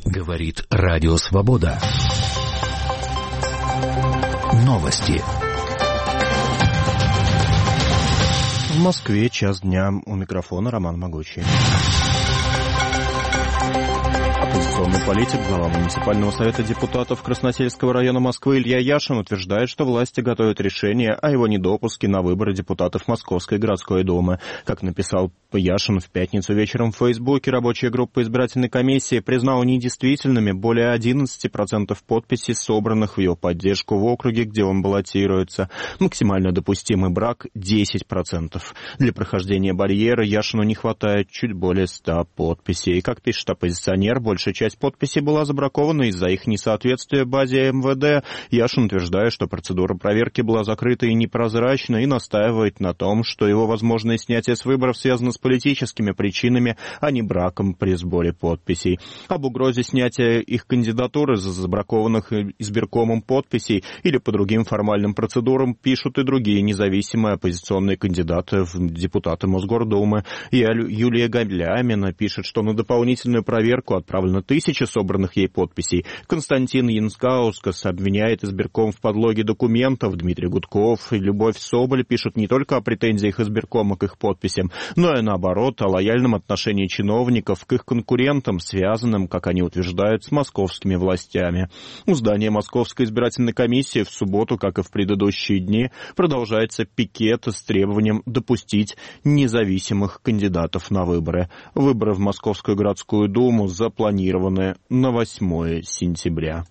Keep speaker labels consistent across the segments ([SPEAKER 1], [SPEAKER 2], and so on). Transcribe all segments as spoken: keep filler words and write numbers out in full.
[SPEAKER 1] Говорит Радио Свобода. Новости.
[SPEAKER 2] В Москве час дня. У микрофона Роман Могучий. Оппозиционный политик, глава муниципального совета депутатов Красносельского района Москвы Илья Яшин утверждает, что власти готовят решение о его недопуске на выборы депутатов Московской городской думы. Как написал Яшин в пятницу вечером в Фейсбуке, рабочая группа избирательной комиссии признала недействительными более одиннадцать процентов подписей, собранных в ее поддержку в округе, где он баллотируется. Максимально допустимый брак – десять процентов. Для прохождения барьера Яшину не хватает чуть более ста подписей. Как пишет оппозиционер, большая часть подписей была забракована из-за их несоответствия базе эм вэ дэ. Яшин утверждает, что процедура проверки была закрыта и непрозрачна, и настаивает на том, что его возможное снятие с выборов связано с политическими причинами, а не браком при сборе подписей. Об угрозе снятия их кандидатуры за забракованных избиркомом подписей или по другим формальным процедурам пишут и другие независимые оппозиционные кандидаты в депутаты Мосгордумы. И Юлия Галямина пишет, что на дополнительную проверку отправлено тысячи собранных ей подписей. Константин Янскаускас обвиняет избирком в подлоге документов. Дмитрий Гудков и Любовь Соболь пишут не только о претензиях избиркома к их подписям, но и наоборот о лояльном отношении чиновников к их конкурентам, связанным, как они утверждают, с московскими властями. У здания Московской избирательной комиссии в субботу, как и в предыдущие дни, продолжается пикет с требованием допустить независимых кандидатов на выборы. Выборы в Московскую городскую думу запланированы на восьмое сентября.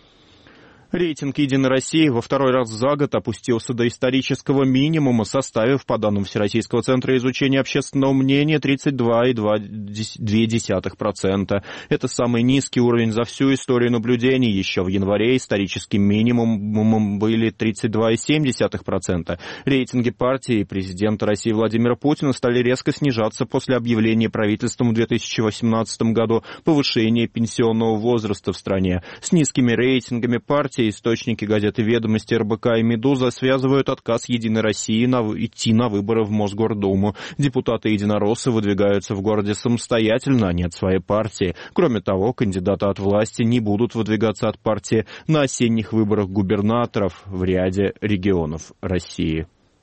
[SPEAKER 2] Рейтинг «Единой России» во второй раз за год опустился до исторического минимума, составив, по данным Всероссийского центра изучения общественного мнения, тридцать два и две десятых процента. Это самый низкий уровень за всю историю наблюдений. Еще в январе историческим минимумом были тридцать два и семь десятых процента. Рейтинги партии президента России Владимира Путина стали резко снижаться после объявления правительством в две тысячи восемнадцатом году повышения пенсионного возраста в стране. С низкими рейтингами партии источники газеты «Ведомости», эр бэ ка и «Медуза» связывают отказ «Единой России» на, идти на выборы в Мосгордуму. Депутаты-единороссы выдвигаются в городе самостоятельно, а не от своей партии. Кроме того, кандидаты от власти не будут выдвигаться от партии на осенних выборах губернаторов в ряде регионов России.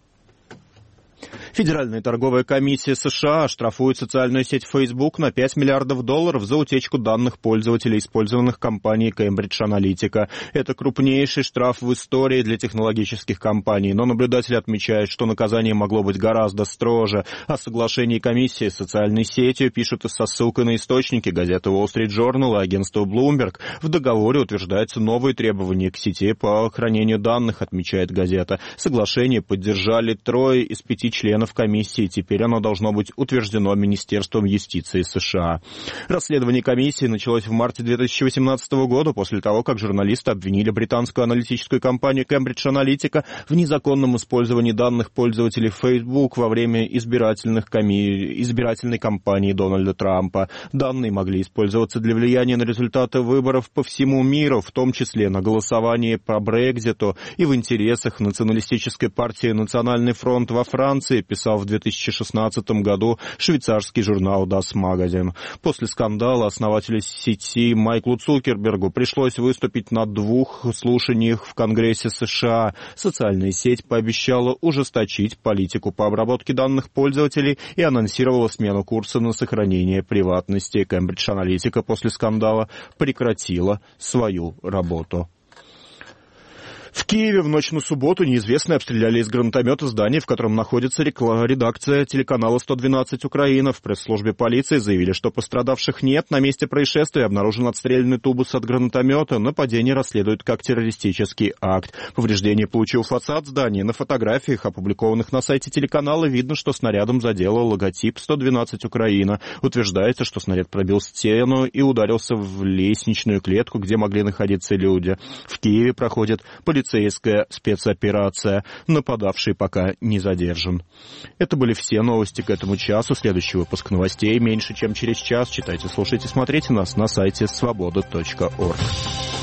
[SPEAKER 2] Федеральная торговая комиссия США штрафует социальную сеть Facebook на пять миллиардов долларов за утечку данных пользователей, использованных компанией Cambridge Analytica. Это крупнейший штраф в истории для технологических компаний, но наблюдатели отмечают, что наказание могло быть гораздо строже. О соглашении комиссии с социальной сетью пишут и со ссылкой на источники газеты Wall Street Journal и агентства Bloomberg. В договоре утверждаются новые требования к сети по хранению данных, отмечает газета. Соглашение поддержали трое из пяти членов комиссии. Теперь оно должно быть утверждено Министерством юстиции США. Расследование комиссии началось в марте две тысячи восемнадцатого года, после того, как журналисты обвинили британскую аналитическую компанию Cambridge Analytica в незаконном использовании данных пользователей Facebook во время избирательных коми... избирательной кампании Дональда Трампа. Данные могли использоваться для влияния на результаты выборов по всему миру, в том числе на голосование по Брекситу и в интересах националистической партии «Национальный фронт» во Франции, писал в две тысячи шестнадцатом году швейцарский журнал Das Magazine. После скандала основателю сети Майклу Цукербергу пришлось выступить на двух слушаниях в Конгрессе США. Социальная сеть пообещала ужесточить политику по обработке данных пользователей и анонсировала смену курса на сохранение приватности. Cambridge Analytica после скандала прекратила свою работу. В Киеве в ночь на субботу неизвестные обстреляли из гранатомета здание, в котором находится редакция телеканала сто двенадцать Украина. В пресс-службе полиции заявили, что пострадавших нет. На месте происшествия обнаружен отстрелянный тубус от гранатомета. Нападение расследуют как террористический акт. Повреждение получил фасад здания. На фотографиях, опубликованных на сайте телеканала, видно, что снарядом задело логотип сто двенадцать Украина. Утверждается, что снаряд пробил стену и ударился в лестничную клетку, где могли находиться люди. В Киеве проходит полицейская Полицейская спецоперация. Нападавший пока не задержан. Это были все новости к этому часу. Следующий выпуск новостей меньше, чем через час. Читайте, слушайте, смотрите нас на сайте свобода точка орг.